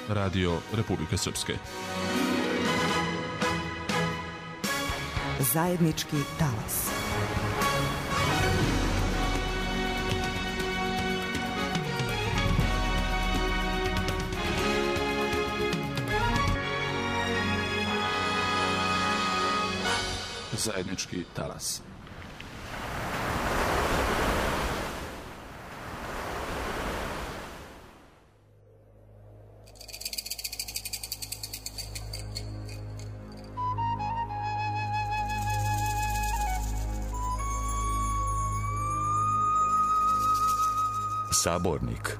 Radio Republike Srpske. Zajednički talas. Zajednički talas. Sabornik.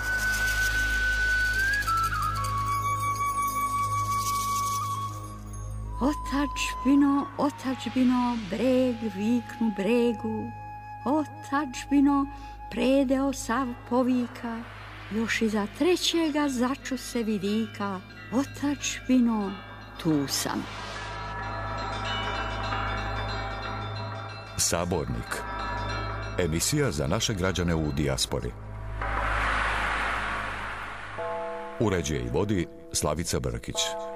Otadžbino, otadžbino, breg viknu bregu, otadžbino, predeo sav povika, još iza trećega začu se vidika, otadžbino, tu sam. Sabornik. Emisija za naše građane u dijaspori. Uređuje i vodi Slavica Brkić.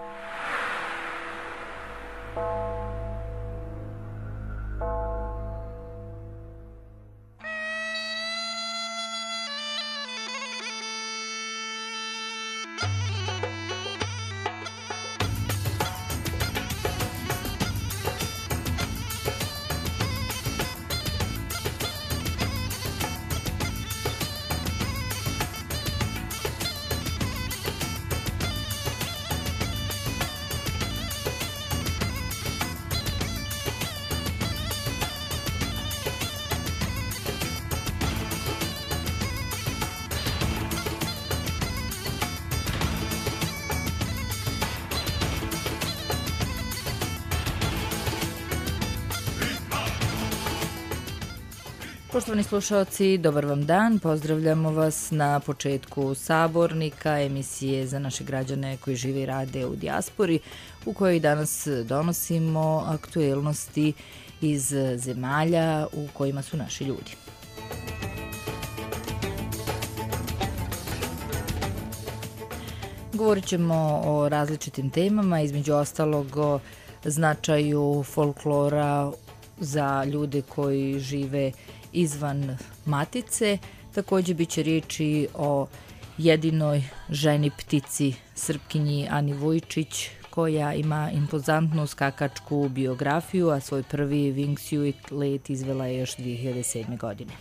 Poštovani slušalci, dobar vam dan. Pozdravljamo vas na početku Sabornika, emisije za naše građane koji žive i rade u dijaspori, u kojoj danas donosimo aktuelnosti iz zemalja u kojima su naši ljudi. Govorit ćemo o različitim temama, između ostalog o značaju folklora za ljude koji žive izvan matice. Također bit će riječi o jedinoj ženi ptici, Srpkinji Ani Vujčić, koja ima impozantnu skakačku biografiju, a svoj prvi wingsuit let izvela je još 2007. godine.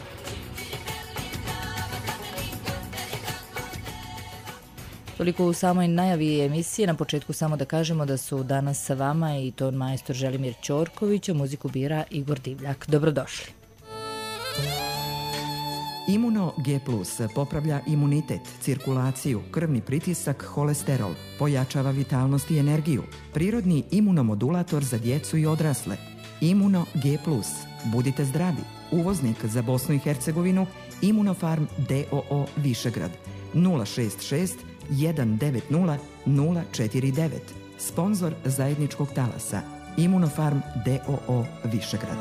Toliko u samoj najavi emisije. Na početku samo da kažemo da su danas sa vama i ton majstor Želimir Ćorković, a muziku bira Igor Divljak. Dobrodošli. Imuno G+ popravlja imunitet, cirkulaciju, krvni pritisak, holesterol, pojačava vitalnost i energiju. Prirodni imunomodulator za djecu i odrasle. Imuno G+. Budite zdravi. Uvoznik za Bosnu i Hercegovinu Imunofarm d.o.o. Višegrad 066 190 049. Sponzor zajedničkog talasa Imunofarm d.o.o. Višegrad.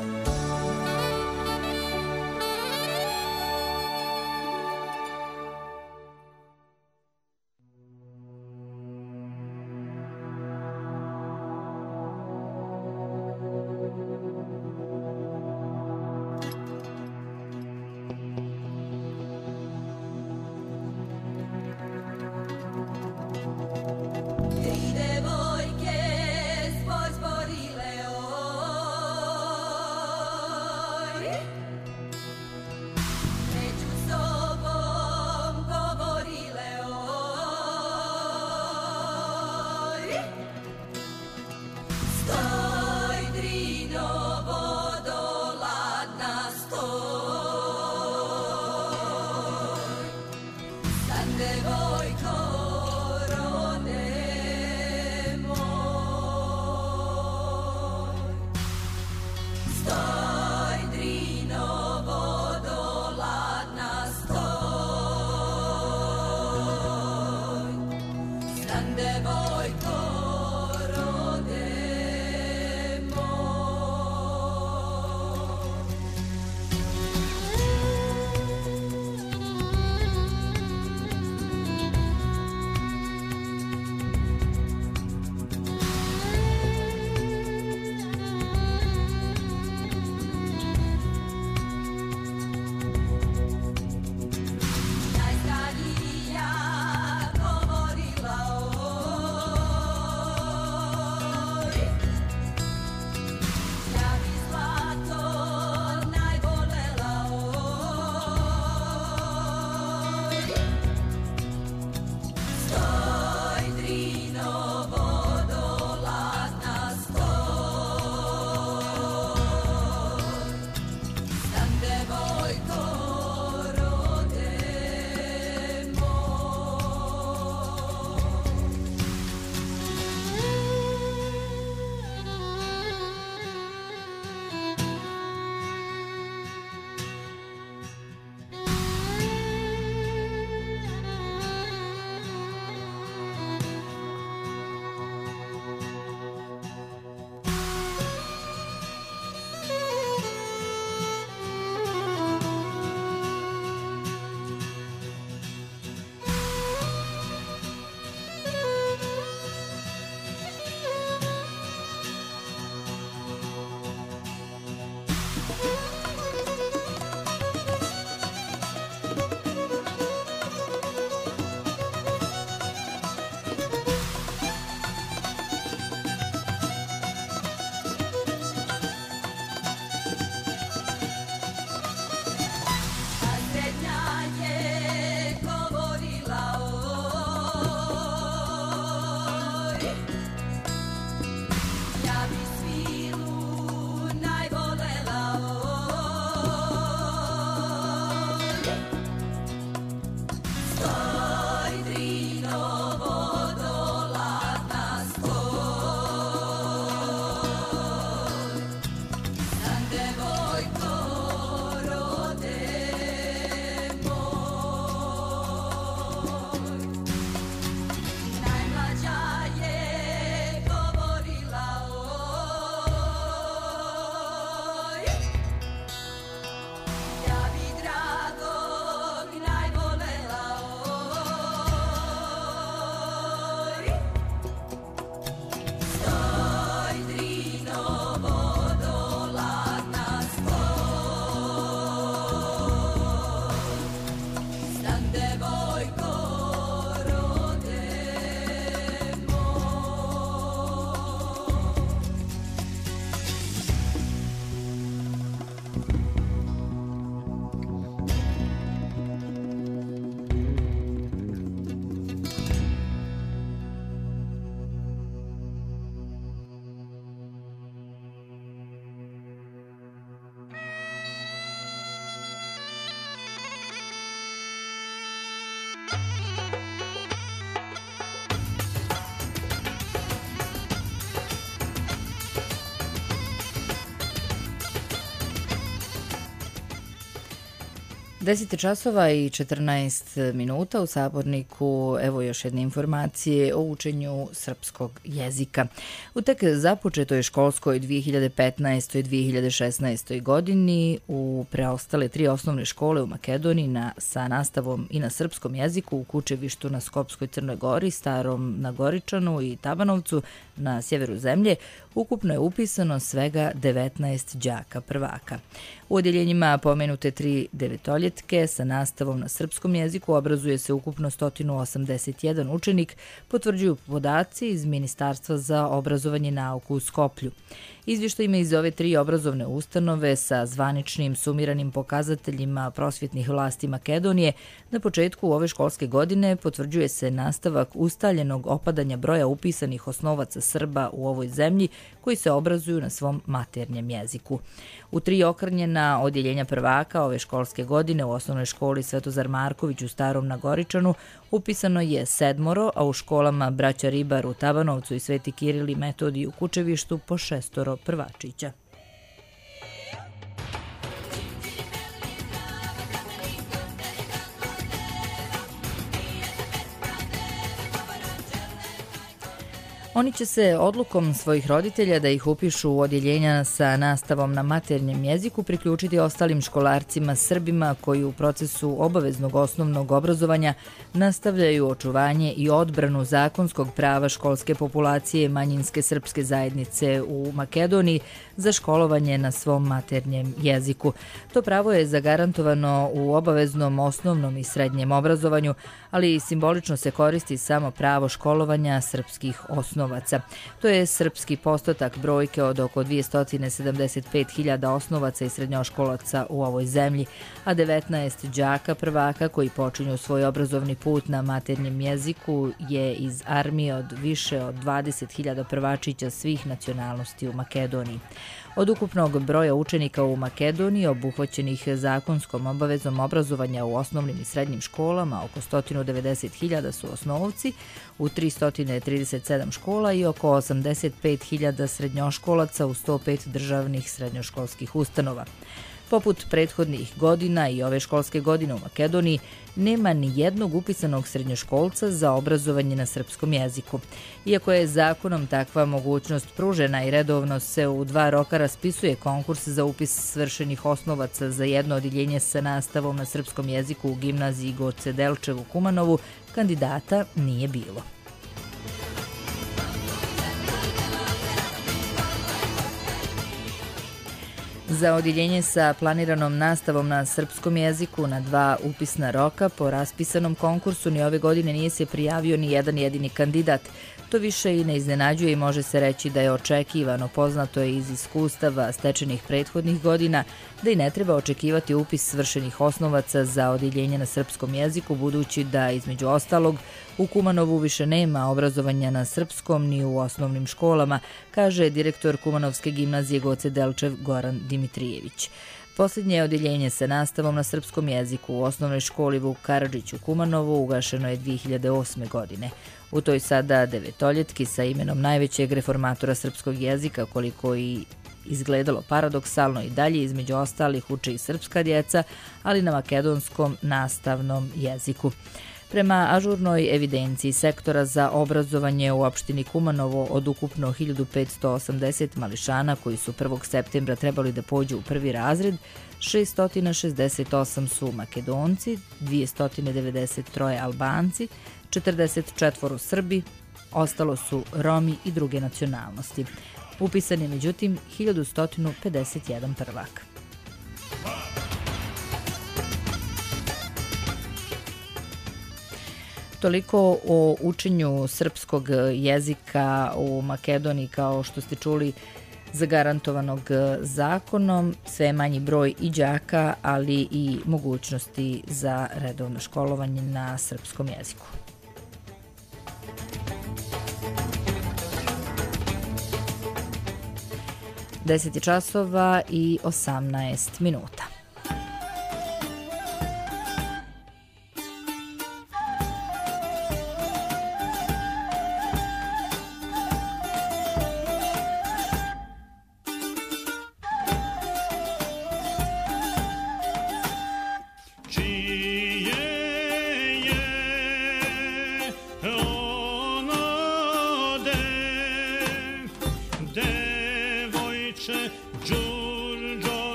10 časova i 14 minuta u Saborniku. Evo još jedne informacije o učenju srpskog jezika. U tek započetoj školskoj 2015. i 2016. godini u preostale 3 osnovne škole u Makedoniji sa nastavom i na srpskom jeziku u Kučevištu na Skopskoj Crnoj Gori, Starom na Goričanu i Tabanovcu na sjeveru zemlje ukupno je upisano svega 19 đaka prvaka. U odjeljenjima pomenute 3 devetoljetke sa nastavom na srpskom jeziku obrazuje se ukupno 181 učenik, potvrđuju podaci iz Ministarstva za obrazovanje i nauku u Skoplju. Izvještajima iz ove 3 obrazovne ustanove sa zvaničnim sumiranim pokazateljima prosvjetnih vlasti Makedonije na početku ove školske godine potvrđuje se nastavak ustaljenog opadanja broja upisanih osnovaca Srba u ovoj zemlji koji se obrazuju na svom maternjem jeziku. U 3 okrnjena odjeljenja prvaka ove školske godine u osnovnoj školi Svetozar Marković u Starom na Goričanu upisano je 7, a u školama Braća Ribar u Tabanovcu i Sveti Kiril i Metodij u Kučevištu po 6 prvačića. Oni će se odlukom svojih roditelja da ih upišu u odjeljenja sa nastavom na maternjem jeziku priključiti ostalim školarcima Srbima koji u procesu obaveznog osnovnog obrazovanja nastavljaju očuvanje i odbranu zakonskog prava školske populacije manjinske srpske zajednice u Makedoniji za školovanje na svom maternjem jeziku. To pravo je zagarantovano u obaveznom osnovnom i srednjem obrazovanju, ali simbolično se koristi samo pravo školovanja srpskih osnovaca. To je srpski postotak brojke od oko 275.000 osnovaca i srednjoškolaca u ovoj zemlji, a 19 đaka prvaka koji počinju svoj obrazovni put na maternjem jeziku je iz armije od više od 20.000 prvačića svih nacionalnosti u Makedoniji. Od ukupnog broja učenika u Makedoniji obuhvaćenih zakonskom obavezom obrazovanja u osnovnim i srednjim školama oko 190.000 su osnovci u 337 škola i oko 85.000 srednjoškolaca u 105 državnih srednjoškolskih ustanova. Poput prethodnih godina i ove školske godine u Makedoniji nema ni jednog upisanog srednjoškolca za obrazovanje na srpskom jeziku. Iako je zakonom takva mogućnost pružena i redovno se u 2 roka raspisuje konkurs za upis svršenih osnovaca za jedno odjeljenje sa nastavom na srpskom jeziku u gimnaziji Goce Delčev u Kumanovu, kandidata nije bilo. Za odjeljenje sa planiranom nastavom na srpskom jeziku na 2 upisna roka po raspisanom konkursu ni ove godine nije se prijavio ni jedan jedini kandidat. To više i ne iznenađuje i može se reći da je očekivano. Poznato je iz iskustava stečenih prethodnih godina da i ne treba očekivati upis svršenih osnovaca za odjeljenje na srpskom jeziku, budući da, između ostalog, u Kumanovu više nema obrazovanja na srpskom ni u osnovnim školama, kaže direktor Kumanovske gimnazije Goce Delčev Goran Dimitrijević. Posljednje odjeljenje sa nastavom na srpskom jeziku u osnovnoj školi Vuk Karadžić u Kumanovu ugašeno je 2008. godine. U toj sada devetoljetki sa imenom najvećeg reformatora srpskog jezika, koliko i izgledalo paradoksalno, i dalje između ostalih uče i srpska djeca, ali na makedonskom nastavnom jeziku. Prema ažurnoj evidenciji sektora za obrazovanje u opštini Kumanovo od ukupno 1580 mališana koji su 1. septembra trebali da pođu u 1. razred, 668 su Makedonci, 293 Albanci, 44 Srbi, ostalo su Romi i druge nacionalnosti. Upisan je međutim 1151 prvak. Toliko o učenju srpskog jezika u Makedoniji, kao što ste čuli, zagarantovanog zakonom, sve manji broj i đaka, ali i mogućnosti za redovno školovanje na srpskom jeziku. Deset je časova i 18 minuta.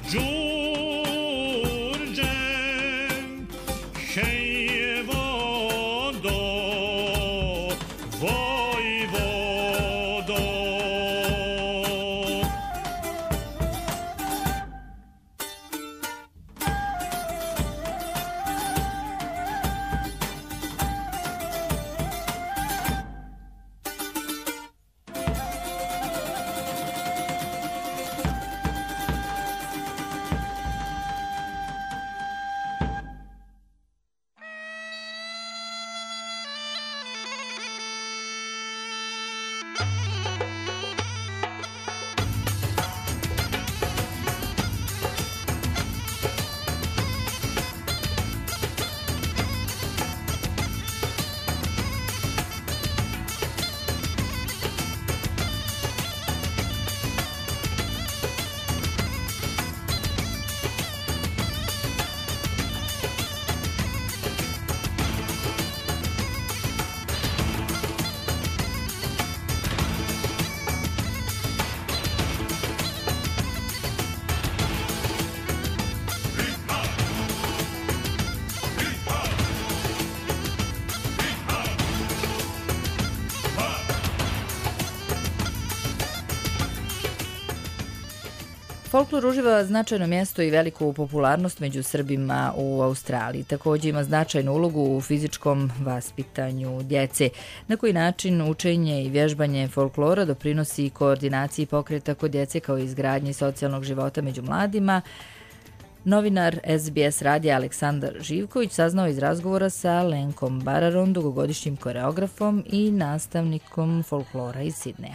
Folklor uživa značajno mjesto i veliku popularnost među Srbima u Australiji. Također ima značajnu ulogu u fizičkom vaspitanju djece. Na koji način učenje i vježbanje folklora doprinosi koordinaciji pokreta kod djece kao i izgradnji socijalnog života među mladima, novinar SBS radija Aleksandar Živković saznao iz razgovora sa Lenkom Bararom, dugogodišnjim koreografom i nastavnikom folklora iz Sidneja.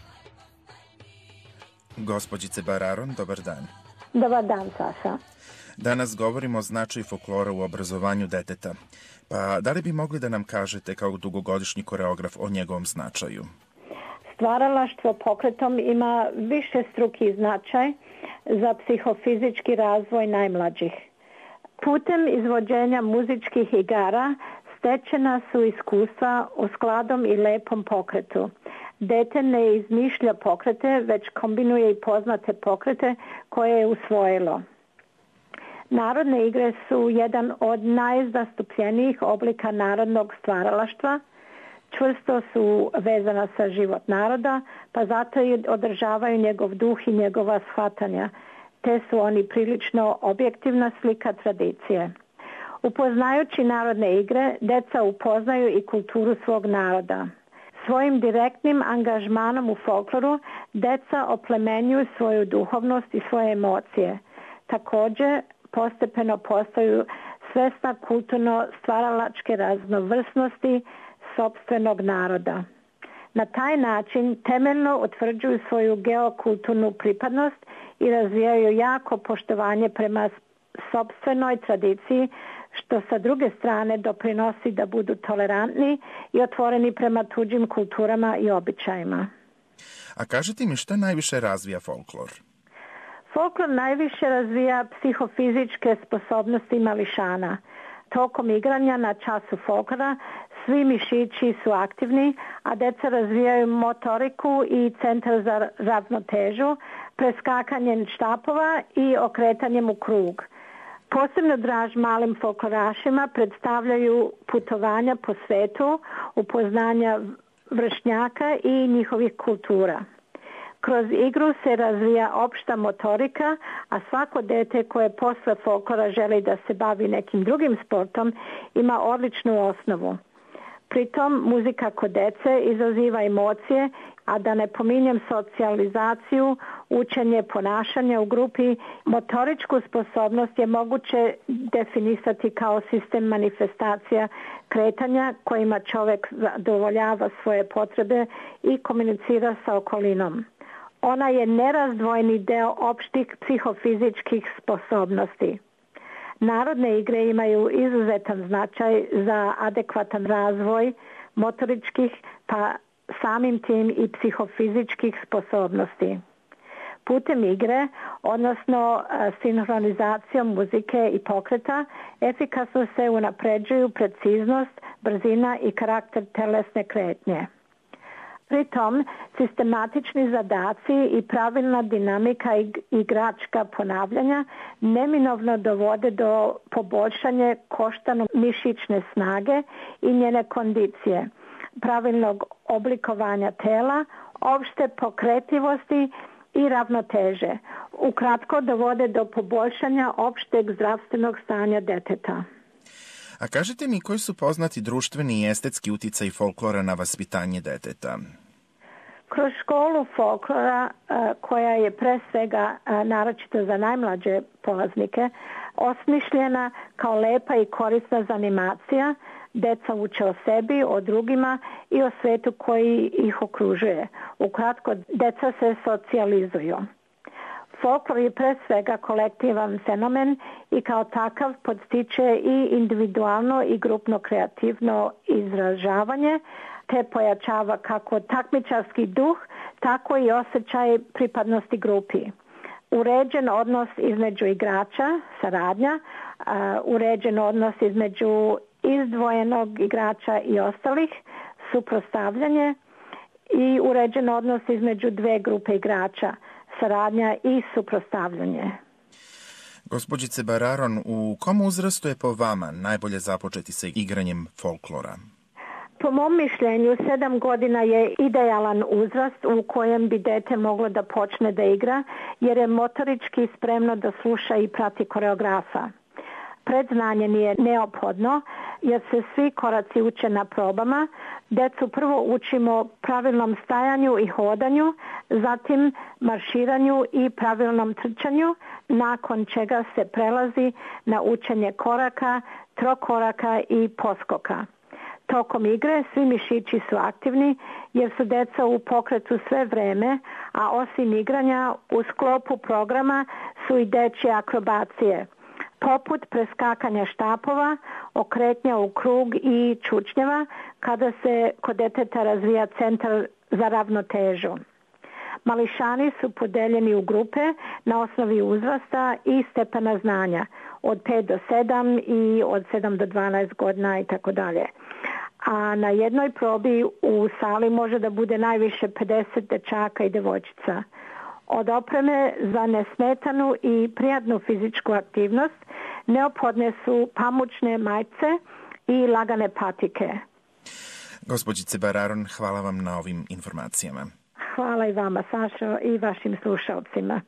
Gospođice Bararon, dobar dan. Dobar dan, Saša. Danas govorimo o značaju folklora u obrazovanju deteta. Pa da li bi mogli da nam kažete kao dugogodišnji koreograf o njegovom značaju? Stvaralaštvo pokretom ima višestruki značaj za psihofizički razvoj najmlađih. Putem izvođenja muzičkih igara stečena su iskustva o skladom i lepom pokretu. Dete ne izmišlja pokrete, već kombinuje i poznate pokrete koje je usvojilo. Narodne igre su jedan od najzastupljenijih oblika narodnog stvaralaštva. Čvrsto su vezana sa život naroda, pa zato i održavaju njegov duh i njegova shvatanja, te su oni prilično objektivna slika tradicije. Upoznajući narodne igre, deca upoznaju i kulturu svog naroda. Svojim direktnim angažmanom u folkloru deca oplemenjuju svoju duhovnost i svoje emocije. Također postepeno postaju svesna kulturno stvaralačke raznovrsnosti sopstvenog naroda. Na taj način temeljno utvrđuju svoju geokulturnu pripadnost i razvijaju jako poštovanje prema sopstvenoj tradiciji, što sa druge strane doprinosi da budu tolerantni i otvoreni prema tuđim kulturama i običajima. A kažete mi šta najviše razvija folklor? Folklor najviše razvija psihofizičke sposobnosti mališana. Tokom igranja na času folklora svi mišići su aktivni, a deca razvijaju motoriku i centar za ravnotežu, preskakanjem štapova i okretanjem u krug. Posebno draž malim folklorašima predstavljaju putovanja po svetu, upoznanja vršnjaka i njihovih kultura. Kroz igru se razvija opšta motorika, a svako dete koje posle folklora želi da se bavi nekim drugim sportom ima odličnu osnovu. Pritom muzika kod dece izaziva emocije, a da ne pominjem socijalizaciju, učenje ponašanja u grupi. Motoričku sposobnost je moguće definisati kao sistem manifestacija kretanja kojima čovjek zadovoljava svoje potrebe i komunicira sa okolinom. Ona je nerazdvojni deo opštih psihofizičkih sposobnosti. Narodne igre imaju izuzetan značaj za adekvatan razvoj motoričkih, pa samim tim i psihofizičkih sposobnosti. Putem igre, odnosno sinhronizacijom muzike i pokreta, efikasno se unapređuju preciznost, brzina i karakter telesne kretnje. Pritom, sistematični zadaci i pravilna dinamika igračka ponavljanja neminovno dovode do poboljšanja koštano-mišićne snage i njene kondicije, pravilnog oblikovanja tela, opšte pokretljivosti i ravnoteže. Ukratko dovode do poboljšanja opšteg zdravstvenog stanja deteta. A kažete mi koji su poznati društveni i estetski uticaj folklora na vaspitanje deteta? Kroz školu folklora, koja je pre svega naročito za najmlađe polaznike, osmišljena kao lepa i korisna zanimacija, deca uče o sebi, o drugima i o svetu koji ih okružuje. Ukratko, deca se socijalizuju. Folklor je pre svega kolektivan fenomen i kao takav podstiče i individualno i grupno kreativno izražavanje, te pojačava kako takmičarski duh, tako i osjećaj pripadnosti grupi. Uređen odnos između igrača, saradnja, uređen odnos između izdvojenog igrača i ostalih, suprotstavljanje i uređen odnos između dve grupe igrača, saradnja i suprotstavljanje. Gospođice Bararon, u kom uzrastu je po vama najbolje započeti sa igranjem folklora? Po mom mišljenju, 7 godina je idealan uzrast u kojem bi dete moglo da počne da igra, jer je motorički spremno da sluša i prati koreografa. Predznanje nije neophodno, jer se svi koraci uče na probama. Decu prvo učimo pravilnom stajanju i hodanju, zatim marširanju i pravilnom trčanju, nakon čega se prelazi na učenje koraka, trokoraka i poskoka. Tokom igre svi mišići su aktivni jer su deca u pokretu sve vreme, a osim igranja u sklopu programa su i dečje akrobacije, poput preskakanja štapova, okretnja u krug i čučnjeva kada se kod deteta razvija centar za ravnotežu. Mališani su podeljeni u grupe na osnovi uzrasta i stepena znanja, od 5 do 7 i od 7 do 12 godina itd. A na jednoj probi u sali može da bude najviše 50 dečaka i devojčica. Od opreme za nesmetanu i prijatnu fizičku aktivnost neophodne su pamučne majice i lagane patike. Gospođice Bararon, hvala vam na ovim informacijama. Hvala i vama, Sašo, i vašim slušalcima.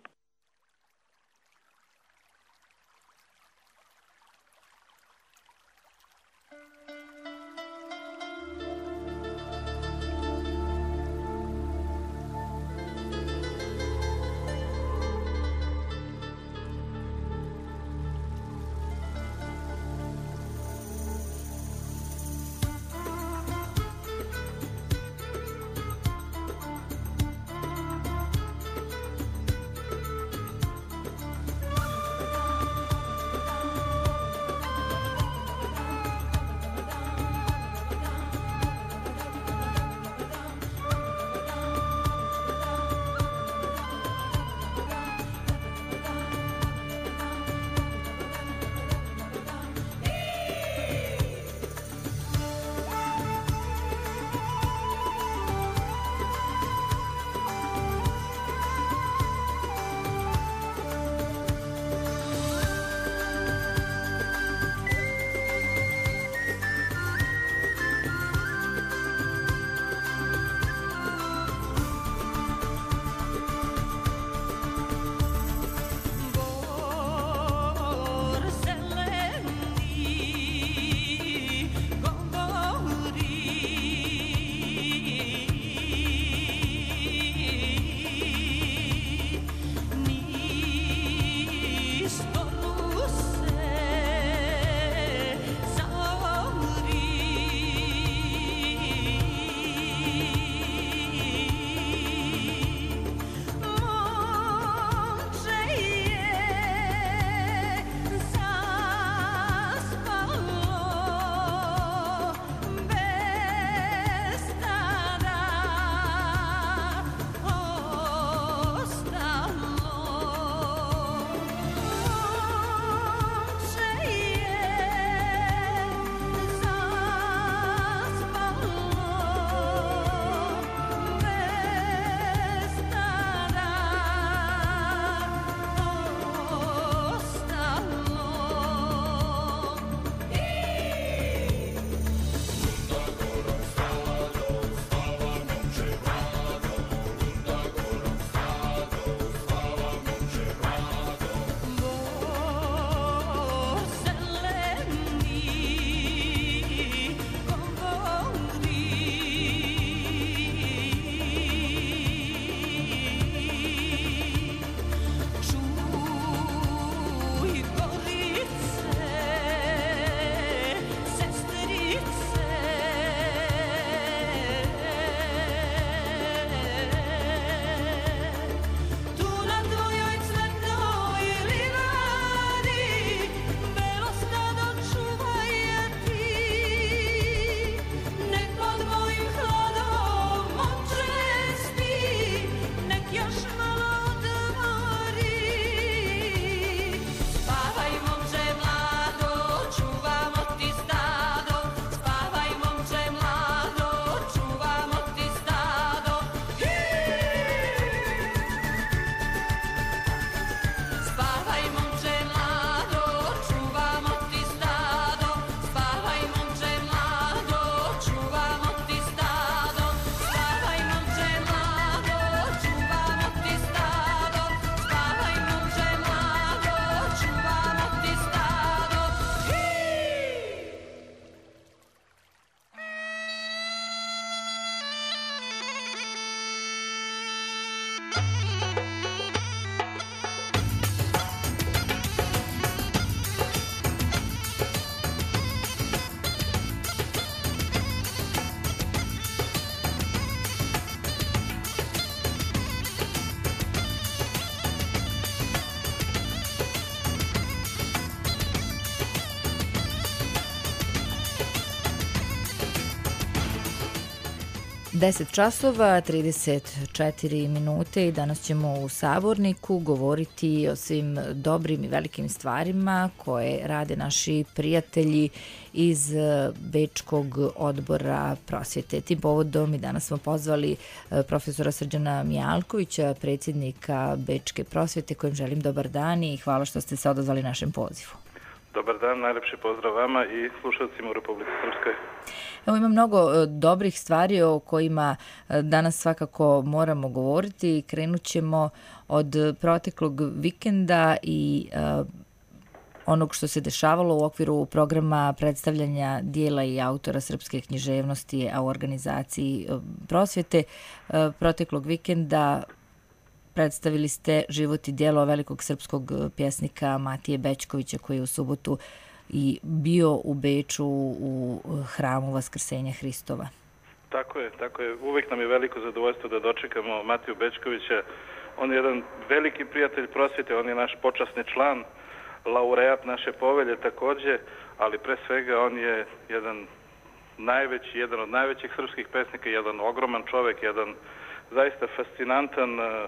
10 časova, 34 minute i danas ćemo u Saborniku govoriti o svim dobrim i velikim stvarima koje rade naši prijatelji iz Bečkog odbora prosvjete. Tim povodom i danas smo pozvali profesora Srđana Mijalkovića, predsjednika Bečke prosvjete, kojem želim dobar dan i hvala što ste se odazvali našem pozivu. Dobar dan, najlepši pozdrav vama i slušalcima u Republici Srpskoj. Evo, ima mnogo dobrih stvari o kojima danas svakako moramo govoriti. Krenut ćemo od proteklog vikenda i onog što se dešavalo u okviru programa predstavljanja dijela i autora srpske književnosti u organizaciji prosvjete. Proteklog vikenda predstavili ste život i djelo velikog srpskog pjesnika Matije Bećkovića, koji je u subotu i bio u Beču u hramu Vaskrsenja Hristova. Tako je. Uvijek nam je veliko zadovoljstvo da dočekamo Matiju Bećkovića. On je jedan veliki prijatelj prosvjete, on je naš počasni član, laureat naše povelje također, ali pre svega on je jedan od najvećih srpskih pesnika, jedan ogroman čovjek, jedan zaista fascinantan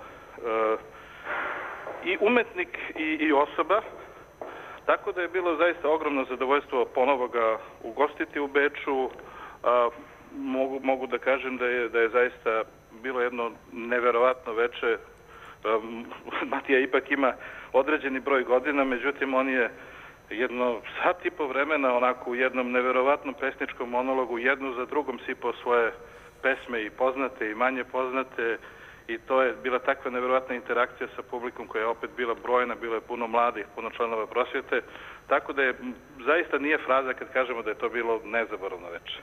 i umetnik i osoba. Tako da je bilo zaista ogromno zadovoljstvo ponovo ga ugostiti u Beču. Mogu da kažem da je zaista bilo jedno neverovatno veče. Matija ipak ima određeni broj godina, međutim on je jedno sat i po vremena onako u jednom neverovatnom pesničkom monologu jednu za drugom sipao svoje pesme i poznate i manje poznate. I to je bila takva nevjerojatna interakcija sa publikom koja je opet bila brojna, bilo je puno mladih, puno članova prosvjete, tako da je zaista nije fraza kad kažemo da je to bilo nezaboravno večer.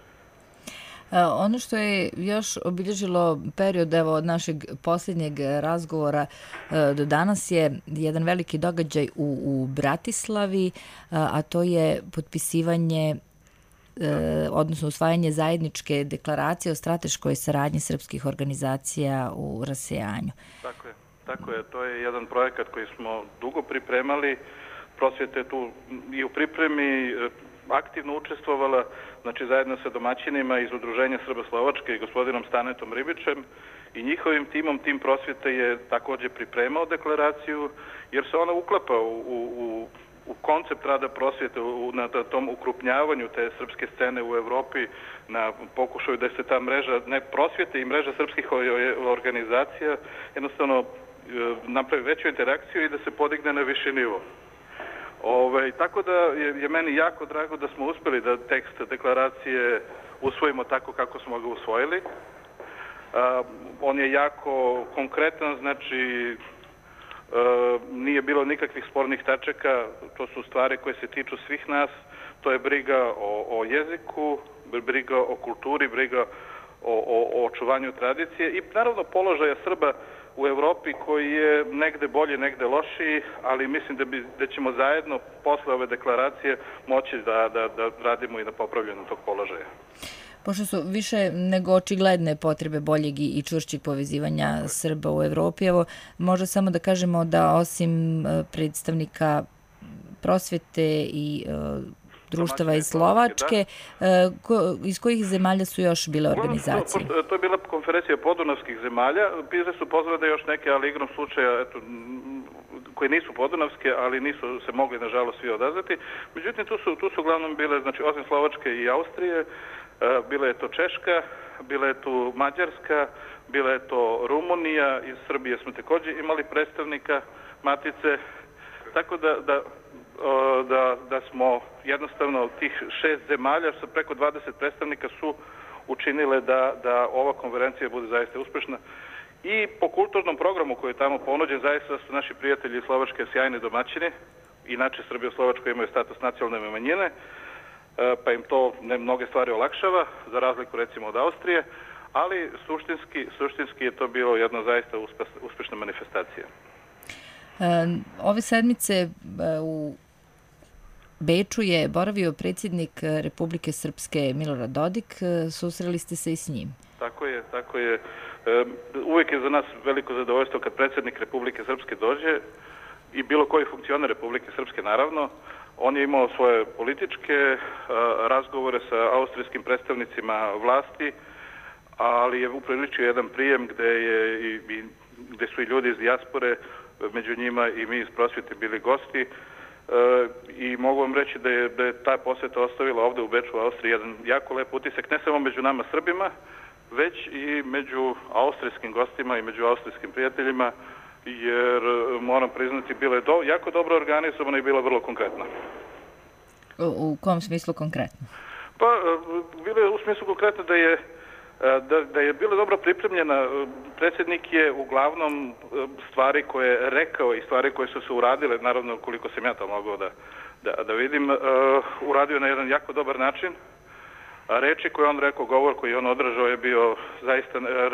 Ono što je još obilježilo period od našeg posljednjeg razgovora do danas je jedan veliki događaj u Bratislavi, a to je potpisivanje odnosno usvajanje zajedničke deklaracije o strateškoj saradnji srpskih organizacija u rasejanju. Tako je. To je jedan projekat koji smo dugo pripremali. Prosvjeta je tu i u pripremi aktivno učestvovala, znači zajedno sa domaćinima iz Udruženja Srboslovačke i gospodinom Stanetom Ribićem i njihovim timom. Tim prosvjete je također pripremao deklaraciju jer se ona uklapa u koncept rada prosvjete, na tom ukrupnjavanju te srpske scene u Evropi, na pokušaju da se ta mreža, ne prosvjete i mreža srpskih organizacija, jednostavno napravi veću interakciju i da se podigne na viši nivo. Tako da je meni jako drago da smo uspjeli da tekst deklaracije usvojimo tako kako smo ga usvojili. On je jako konkretan, znači nije bilo nikakvih spornih tačaka, to su stvari koje se tiču svih nas, to je briga o jeziku, briga o kulturi, briga o očuvanju tradicije i naravno položaja Srba u Evropi koji je negde bolji, negde lošiji, ali mislim da ćemo zajedno posle ove deklaracije moći da radimo i na popravljanju tog položaja. Pošto su više nego očigledne potrebe boljeg i čvršćeg povezivanja Srba u Evropi, evo možda samo da kažemo da osim predstavnika prosvjete i društava iz Slovačke, iz kojih zemalja su još bile organizacije? To je bila konferencija podunavskih zemalja, bile su pozvane još neke, ali igrom slučaja, koje nisu podunavske, ali nisu se mogli nažalost svi odazvati. Međutim, tu su uglavnom bile, znači osim Slovačke i Austrije, bila je to Češka, bila je tu Mađarska, bila je to Rumunija, iz Srbije smo također imali predstavnika Matice, tako da smo jednostavno tih 6 zemalja sa preko 20 predstavnika su učinile da ova konferencija bude zaista uspješna. I po kulturnom programu koji je tamo ponuđen, zaista su naši prijatelji iz Slovačke sjajni domaćini, inače Srbija i Slovačka imaju status nacionalne manjine, pa im to mnoge stvari olakšava, za razliku recimo od Austrije, ali suštinski je to bilo jedna zaista uspješna manifestacija. Ove sedmice u Beču je boravio predsjednik Republike Srpske Milorad Dodik, susreli ste se i s njim. Tako je. Uvijek je za nas veliko zadovoljstvo kad predsjednik Republike Srpske dođe i bilo koji funkcioner Republike Srpske naravno. On je imao svoje političke razgovore sa austrijskim predstavnicima vlasti, ali je upriličio jedan prijem gde su i ljudi iz dijaspore, među njima i mi iz prosvjete bili gosti, i mogu vam reći da je ta posjeta ostavila ovde u Beču, u Austriji, jedan jako lep utisak, ne samo među nama Srbima, već i među austrijskim gostima i među austrijskim prijateljima, jer moram priznati, bila je jako dobro organizovana i bila vrlo konkretna. U kom smislu konkretno? Pa, bilo je u smislu konkretno da je bila dobro pripremljena. Predsjednik je uglavnom stvari koje je rekao i stvari koje su se uradile, naravno koliko sam ja to mogao da vidim, uradio na jedan jako dobar način. Reči koje on rekao, govor koji on održao je bio zaista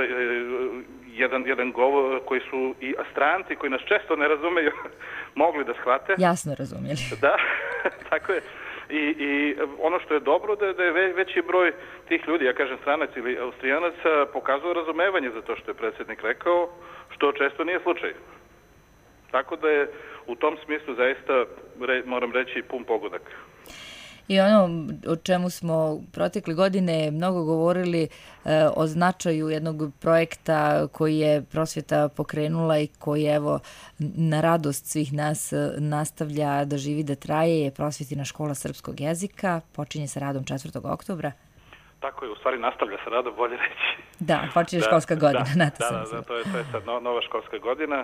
jedan govor koji su i stranci koji nas često ne razumeju mogli da shvate. Jasno razumjeli. Da, tako je. I ono što je dobro da je veći broj tih ljudi, ja kažem stranac ili Austrijanaca, pokazuje razumevanje za to što je predsjednik rekao, što često nije slučaj. Tako da je u tom smislu zaista, moram reći, pun pogodak. I ono o čemu smo protekle godine mnogo govorili, o značaju jednog projekta koji je prosvjeta pokrenula i koji evo na radost svih nas nastavlja da živi, da traje, je Prosvjetina škola srpskog jezika. Počinje sa radom 4. oktobra. Tako je, u stvari nastavlja sa radom, bolje reći. Da, počinje školska godina. Da, to je sad nova školska godina.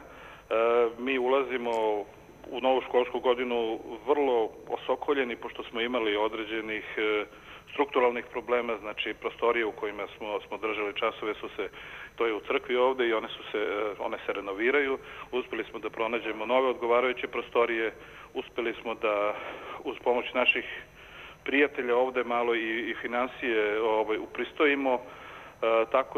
Mi ulazimo u novu školsku godinu vrlo osokoljeni, pošto smo imali određenih strukturalnih problema, znači prostorije u kojima smo držali časove to je u crkvi ovde i one se renoviraju. Uspeli smo da pronađemo nove odgovarajuće prostorije, uspeli smo da uz pomoć naših prijatelja ovde malo i financije upristojimo, tako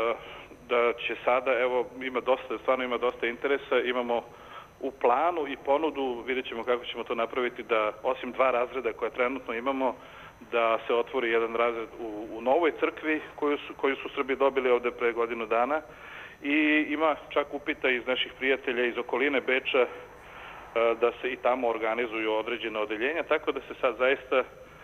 da će sada, evo, stvarno ima dosta interesa, imamo u planu i ponudu, vidjet ćemo kako ćemo to napraviti, da osim 2 razreda koje trenutno imamo, da se otvori jedan razred u novoj crkvi koju su Srbi dobili ovde pre godinu dana, i ima čak upita iz naših prijatelja iz okoline Beča da se i tamo organizuju određene odeljenja, tako da se sad zaista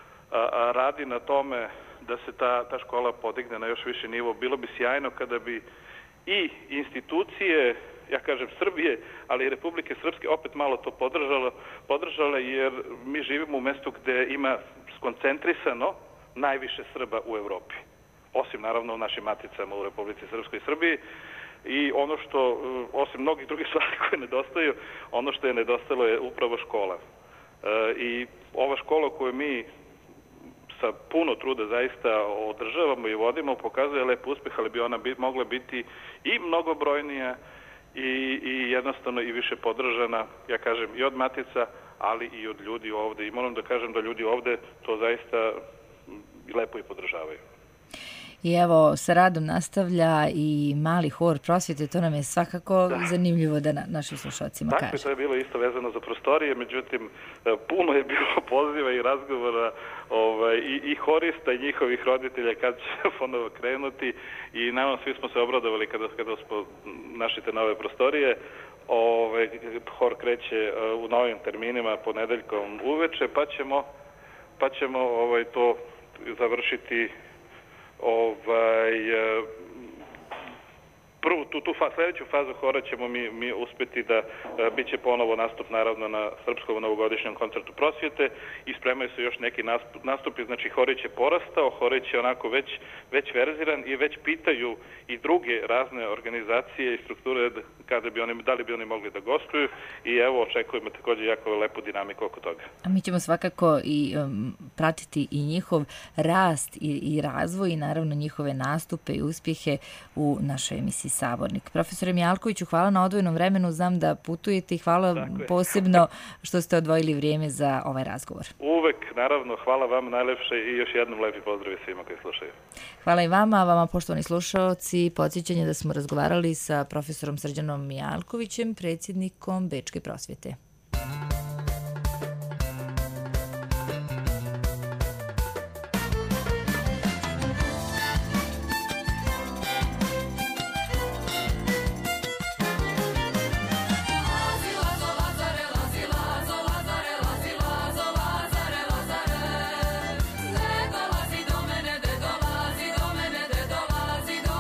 radi na tome da se ta škola podigne na još viši nivo. Bilo bi sjajno kada bi i institucije, ja kažem Srbije, ali i Republike Srpske opet malo to podržale, jer mi živimo u mestu gde ima skoncentrisano najviše Srba u Evropi. Osim naravno u našim maticama u Republici Srpskoj i Srbiji. I ono što, osim mnogih drugih stvari koje nedostaju, ono što je nedostalo je upravo škola. I ova škola koju mi sa puno truda zaista održavamo i vodimo pokazuje lep uspeh, ali bi ona mogla biti i mnogobrojnija i jednostavno i više podržana, ja kažem, i od matica, ali i od ljudi ovde. I moram da kažem da ljudi ovde to zaista lepo i podržavaju. I evo, sa radom nastavlja i mali hor prosvjete, to nam je svakako zanimljivo da našim slušalcima kaže. Tako, to je bilo isto vezano za prostorije, međutim, puno je bilo poziva i razgovora i horista i njihovih roditelja kad će ponovo krenuti, i naravno svi smo se obradovali kada smo našli te nove prostorije. Hor kreće u novim terminima ponedeljkom uveče, pa ćemo to završiti tu sljedeću fazu hora ćemo mi uspeti da bit će ponovo nastup naravno na srpskom novogodišnjem koncertu prosvjete i spremaju se još neki nastupi, znači horić je porastao, horić je onako već verziran i već pitaju i druge razne organizacije i strukture da li bi oni mogli da gostuju, i evo očekujemo također jako lepu dinamiku oko toga. A mi ćemo svakako i pratiti i njihov rast i razvoj i naravno njihove nastupe i uspjehe u našoj emisiji Sabornik. Profesore Mijalkoviću, hvala na odvojenom vremenu, znam da putujete i hvala posebno što ste odvojili vrijeme za ovaj razgovor. Uvek, naravno, hvala vam najlepše i još jednom lepi pozdrav svima koji slušaju. Hvala i vama poštovani slušaoci. Podsjećanje da smo razgovarali sa profesorom Srđanom Mijalkovićem, predsjednikom Bečke prosvjete. Dolazi do mene,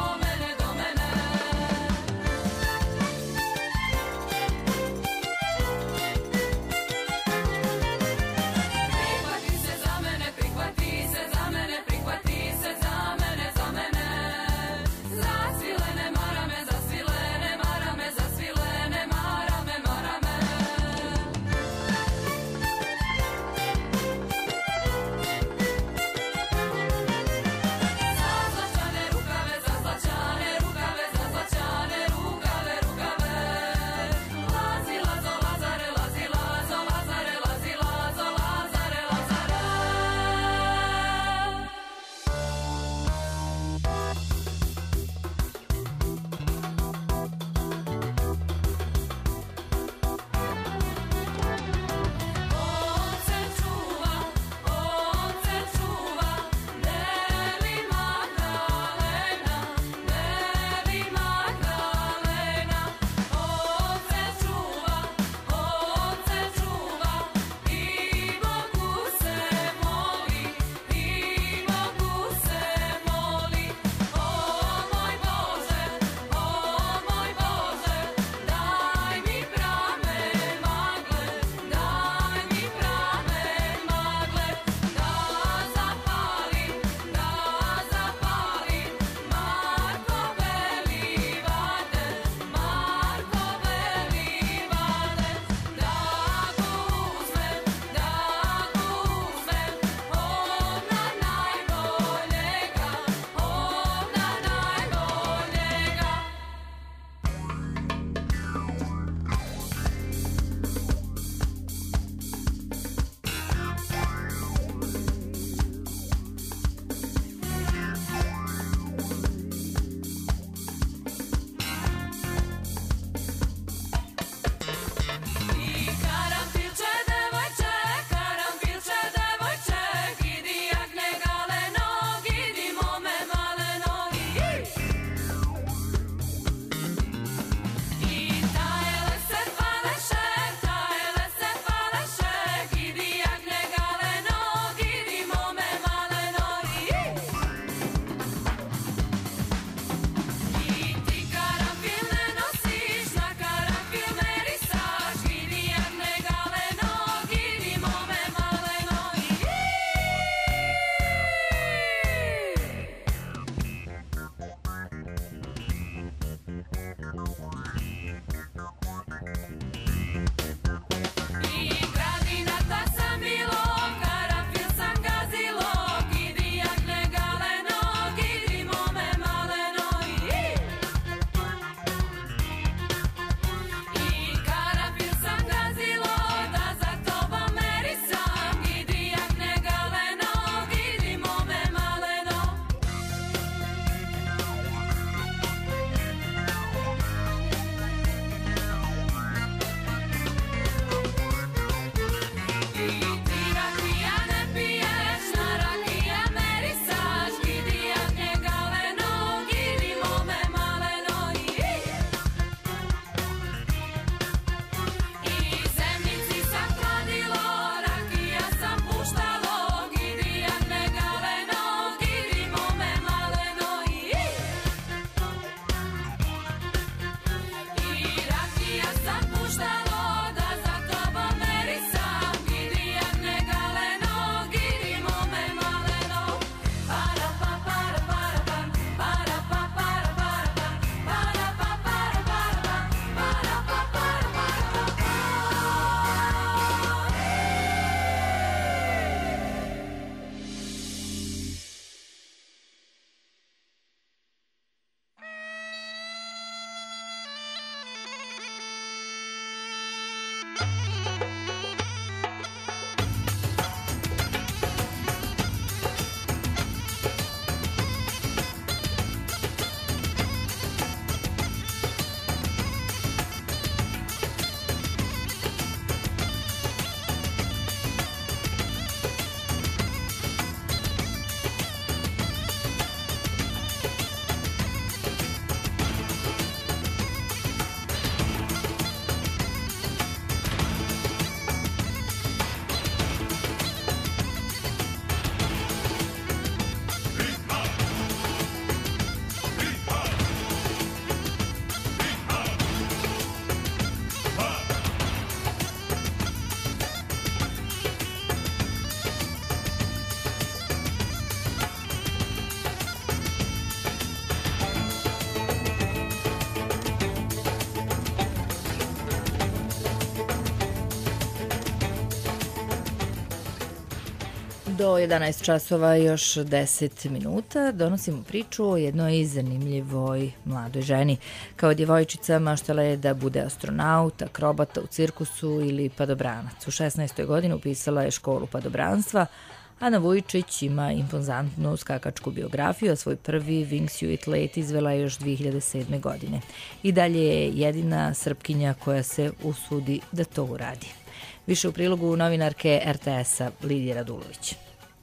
Do 11 časova još 10 minuta donosimo priču o jednoj zanimljivoj mladoj ženi. Kao djevojčica maštala je da bude astronaut, akrobata u cirkusu ili padobranac. U 16. godini upisala je školu padobranstva. Ana Vujičić ima impozantnu skakačku biografiju, a svoj prvi Wingsuit let izvela je još 2007. godine. I dalje je jedina Srpkinja koja se usudi da to uradi. Više u prilogu novinarke RTS-a Lidije Radulović.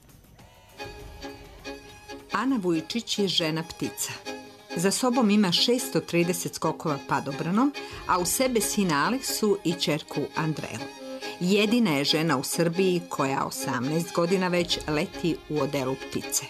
Ana Vujičić je žena ptica. Za sobom ima 630 skokova padobranom, a u sebe sina Aleksu i ćerku Andrelu. Jedina je žena u Srbiji koja 18 godina već leti u odelu ptice.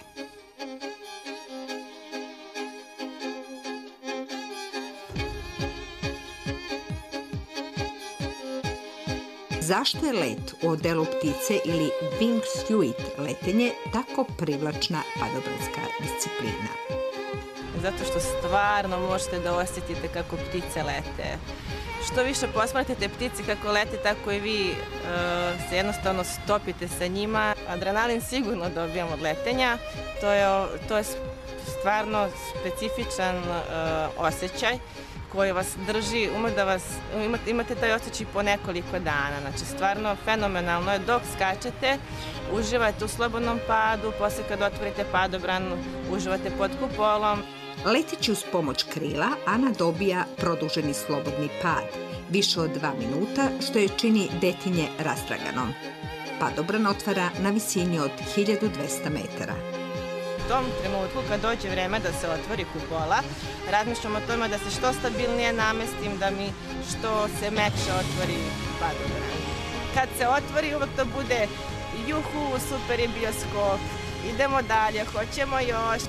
Zašto je let u odelu ptice ili wingsuit letenje tako privlačna padobranska disciplina? Zato što stvarno možete da osjetite kako ptice lete. Što više posmatrate ptice kako lete, tako i vi se jednostavno stopite sa njima. Adrenalin sigurno dobijam od letenja. To je stvarno specifičan osjećaj koji vas drži, imate taj osjećaj po nekoliko dana. Znači, stvarno fenomenalno je dok skačete, uživate u slobodnom padu, posle kad otvorite padobran, uživate pod kupolom. Leteći uz pomoć krila, Ana dobija produženi slobodni pad, više od 2 minuta, što je čini detinje rastraganom. Padobran otvara na visini od 1200 metara. U tom trenutku, kad dođe vreme da se otvori kupola, razmišljam o tome da se što stabilnije namestim, da mi što se mekše otvori padobran. Kad se otvori, uvek to bude juhu, super je bio skok, idemo dalje, hoćemo još.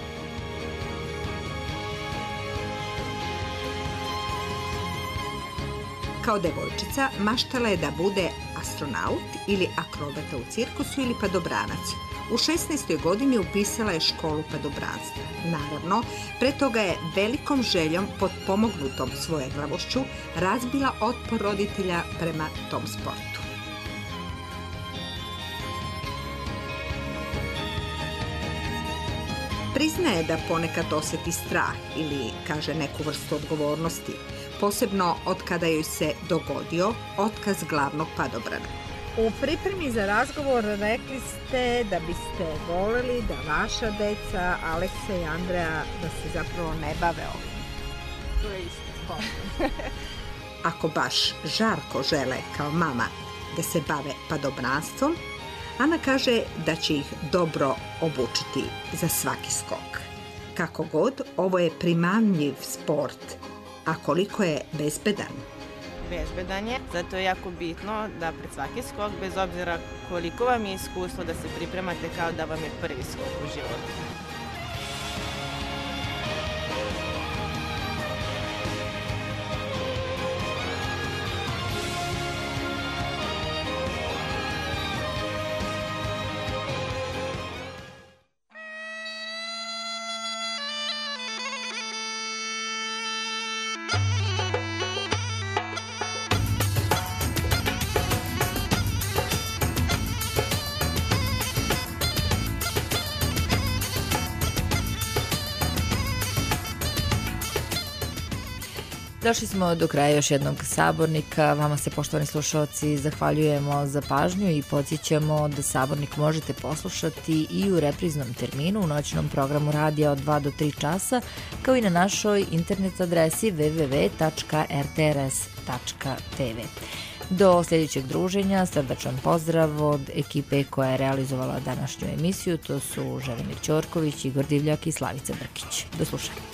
Kao devojčica maštala je da bude astronaut ili akrobata u cirkusu ili padobranac. U 16. godini upisala je školu padobranstva. Naravno, pre toga je velikom željom potpomognutom svojeglavošću razbila otpor roditelja prema tom sportu. Priznaje da ponekad osjeti strah ili kaže neku vrstu odgovornosti, posebno od kada joj se dogodio otkaz glavnog padobrana. U pripremi za razgovor rekli ste da biste voleli da vaša deca, Aleksa i Andreja, da se zapravo ne bave ovim. To je isto sport. Ako baš žarko žele kao mama da se bave padobranstvom, Ana kaže da će ih dobro obučiti za svaki skok. Kako god, ovo je primamljiv sport, a koliko je bezbedan. Bezbedan je, zato je jako bitno da pred svaki skok, bez obzira koliko vam je iskustvo, da se pripremate kao da vam je prvi skok u životu. Došli smo do kraja još jednog sabornika. Vama se, poštovani slušalci, zahvaljujemo za pažnju i podsjećamo da sabornik možete poslušati i u repriznom terminu u noćnom programu radija od 2 do 3 časa, kao i na našoj internet adresi www.rtrs.tv. Do sljedećeg druženja, srdačan pozdrav od ekipe koja je realizovala današnju emisiju. To su Želimir Ćorković, Igor Divljak i Slavica Brkić. Do slušanja.